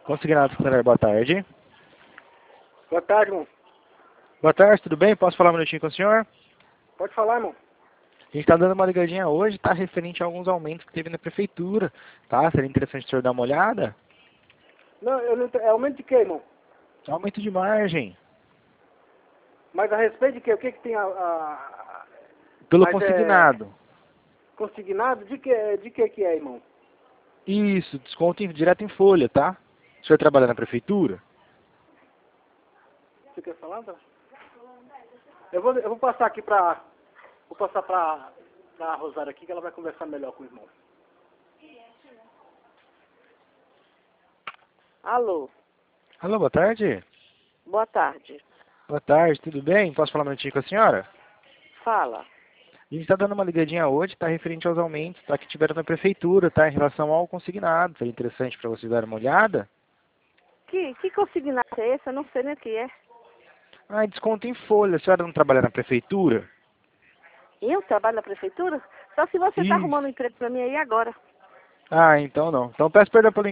Consignado, secretário, boa tarde. Boa tarde, irmão. Boa tarde, tudo bem? Posso falar um minutinho com o senhor? Pode falar, irmão. A gente está dando uma ligadinha hoje, tá referente a alguns aumentos que teve na prefeitura, tá? Seria interessante o senhor dar uma olhada? Não, eu não, é aumento de quê, irmão? Aumento de margem. Mas a respeito de quê? O que que tem Pelo Mas consignado. consignado? De que é, irmão? Isso, desconto direto em folha, tá? O senhor trabalha na prefeitura? Você quer falar, tá? Eu vou passar aqui Vou passar pra Rosário aqui, que ela vai conversar melhor com o irmão. Alô, Alô, boa tarde. boa tarde. Boa tarde, tudo bem? Posso falar um minutinho com a senhora? Fala. A gente está dando uma ligadinha hoje, tá referente aos aumentos, tá, que tiveram na prefeitura, tá? Em relação ao consignado. Seria interessante para vocês darem uma olhada? Que consignado é esse? Eu não sei nem o que é. Ah, desconto em folha. A senhora não trabalha na prefeitura? Eu trabalho na prefeitura? Só se você está Isso. arrumando um emprego para mim aí agora. Ah, então não. Então peço perdão pelo